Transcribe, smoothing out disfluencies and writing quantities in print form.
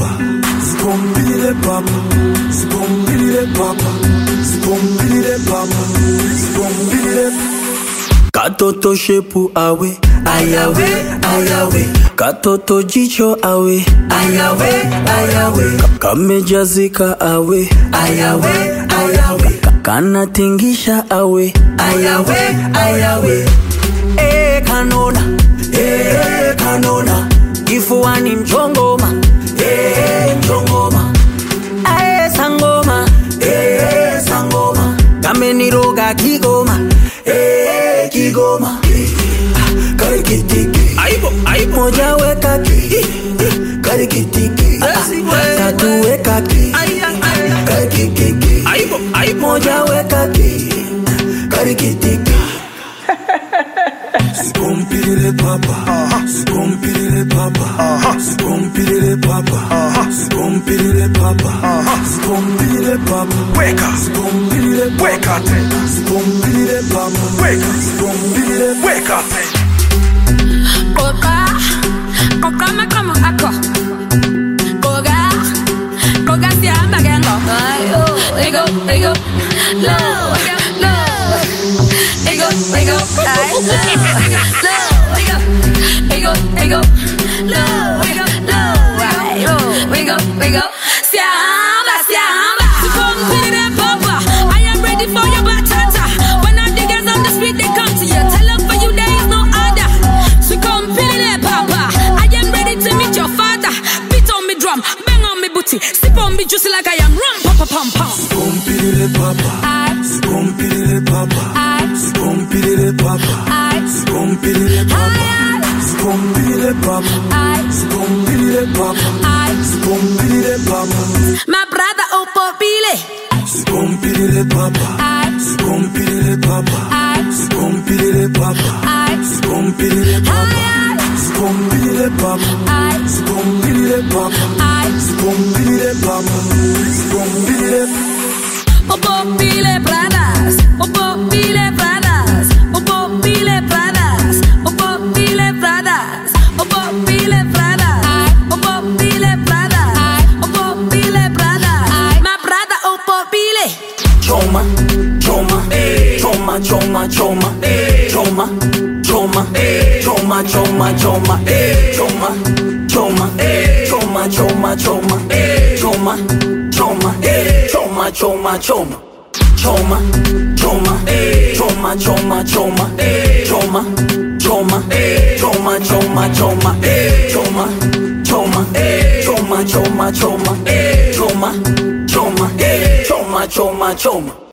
papa, sikombile papa, sikombile papa, sikombile papa, sikombile. Katoto shepu awe, ayawe, ayawe. Katoto jicho awe, ayawe, ayawe. Kamejazika awe, ayawe, ayawe. Kana tingisha awe, ayawe, ayawe. Kanona, kanona. Kifuani mchongoma, mchongoma. Sangoma, sangoma. Kameniroga kigoma, kigoma. Karikitiki, aibo, aibo. Moja weka ki, karikitiki. Tatu weka ki, karikitiki. Aibo, aibo. Moja weka ki, karikitiki. Sikompile papa, sikompile papa, sikompile papa, sikompile papa, sikompile papa. Weka, Sikompile weka tena, sikompile papa, weka, sikompile. weka tena. Koga makamo ako. Koga siamba gengo. Ego, ego, low, low. Ego, ego, ego, ego, low, ego. Siamba, siamba. Sikompile papa, I am ready for your batata. When all the girls on the street they come to you, tell them for you there is no other. Sikompile papa, I am ready to meet your father. Beat on me drum, bang on me booty, sip on me juicy like I am rum, papa pam pam. Sikompile papa, sikompile papa, sikompile papa, sikompile papa, sikompile papa, sikompile papa, sikompile papa. My brother Opopile. Sikompile papa, sikompile papa, sikompile papa, sikompile papa, sikompile papa, sikompile papa, sikompile papa, sikompile. Opopile brothers, Opopile brothers, Opopile brothers, Opopile brothers, Opopile brothers, Opopile brothers, Opopile brothers. My brother Opopile. Choma, choma, choma, choma, choma, choma, choma, choma, choma, choma, choma, choma, choma, choma, choma, choma, choma, choma, choma, choma. Choma, choma, choma, choma, choma, choma, choma, choma, choma, choma, choma, choma, choma, choma, choma, choma, choma, choma, choma, choma.